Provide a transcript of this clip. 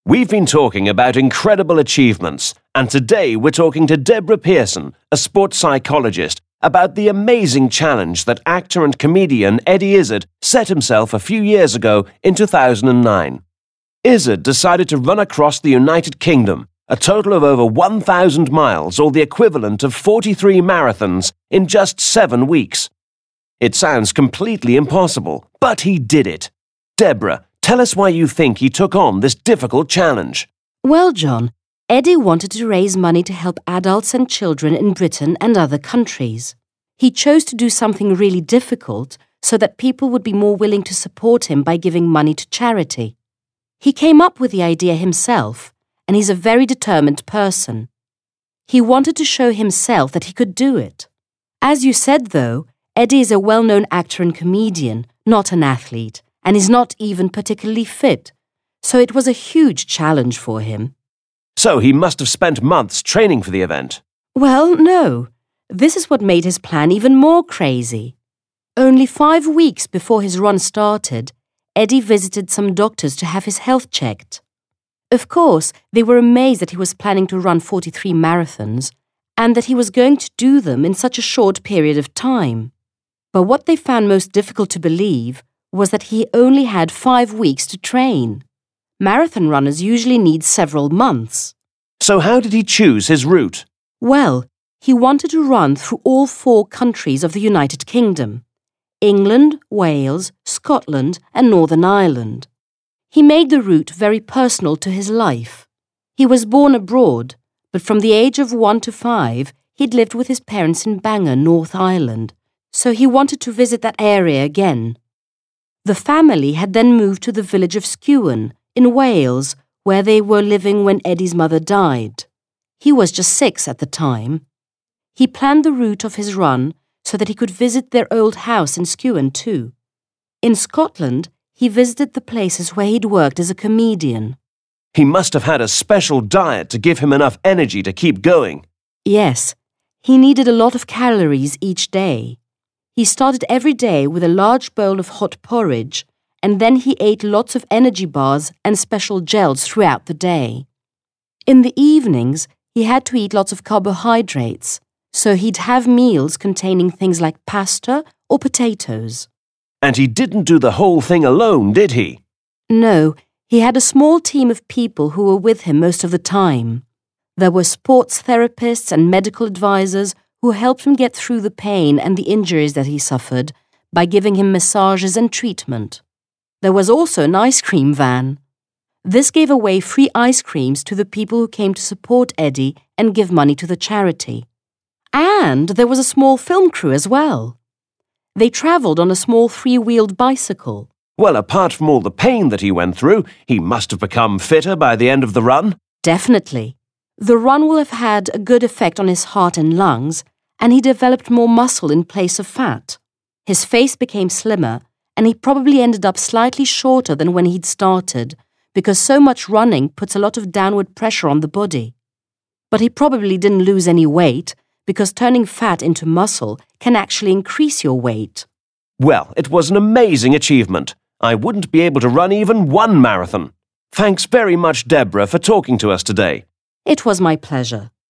We've been talking about incredible achievements, and today we're talking to Deborah Pearson, a sports psychologist, about the amazing challenge that actor and comedian Eddie Izzard set himself a few years ago in 2009. Izzard decided to run across the United Kingdom, a total of over 1,000 miles, or the equivalent of 43 marathons, in just 7 weeks. It sounds completely impossible, but he did it. Deborah, tell us why you think he took on this difficult challenge. Well, John, Eddie wanted to raise money to help adults and children in Britain and other countries. He chose to do something really difficult so that people would be more willing to support him by giving money to charity. He came up with the idea himself, and he's a very determined person. He wanted to show himself that he could do it. As you said, though, Eddie is a well-known actor and comedian, not an athlete, and is not even particularly fit, so it was a huge challenge for him. So he must have spent months training for the event. Well, no. This is what made his plan even more crazy. Only 5 weeks before his run started, Eddie visited some doctors to have his health checked. Of course, they were amazed that he was planning to run 43 marathons and that he was going to do them in such a short period of time. But what they found most difficult to believe was that he only had 5 weeks to train. Marathon runners usually need several months. So how did he choose his route? Well, he wanted to run through all 4 countries of the United Kingdom: England, Wales, Scotland, and Northern Ireland. He made the route very personal to his life. He was born abroad, but from the age of 1 to 5, he'd lived with his parents in Bangor, North Ireland, so he wanted to visit that area again. The family had then moved to the village of Skewen, in Wales, where they were living when Eddie's mother died. He was just 6 at the time. He planned the route of his run so that he could visit their old house in Skewen too. In Scotland, he visited the places where he'd worked as a comedian. He must have had a special diet to give him enough energy to keep going. Yes, he needed a lot of calories each day. He started every day with a large bowl of hot porridge, and then he ate lots of energy bars and special gels throughout the day. In the evenings, he had to eat lots of carbohydrates, so he'd have meals containing things like pasta or potatoes. And he didn't do the whole thing alone, did he? No, he had a small team of people who were with him most of the time. There were sports therapists and medical advisors who helped him get through the pain and the injuries that he suffered by giving him massages and treatment. There was also an ice cream van. This gave away free ice creams to the people who came to support Eddie and give money to the charity. And there was a small film crew as well. They travelled on a small 3-wheeled bicycle. Well, apart from all the pain that he went through, he must have become fitter by the end of the run. Definitely. The run will have had a good effect on his heart and lungs, and he developed more muscle in place of fat. His face became slimmer, and he probably ended up slightly shorter than when he'd started, because so much running puts a lot of downward pressure on the body. But he probably didn't lose any weight, because turning fat into muscle can actually increase your weight. Well, it was an amazing achievement. I wouldn't be able to run even 1 marathon. Thanks very much, Deborah, for talking to us today. It was my pleasure.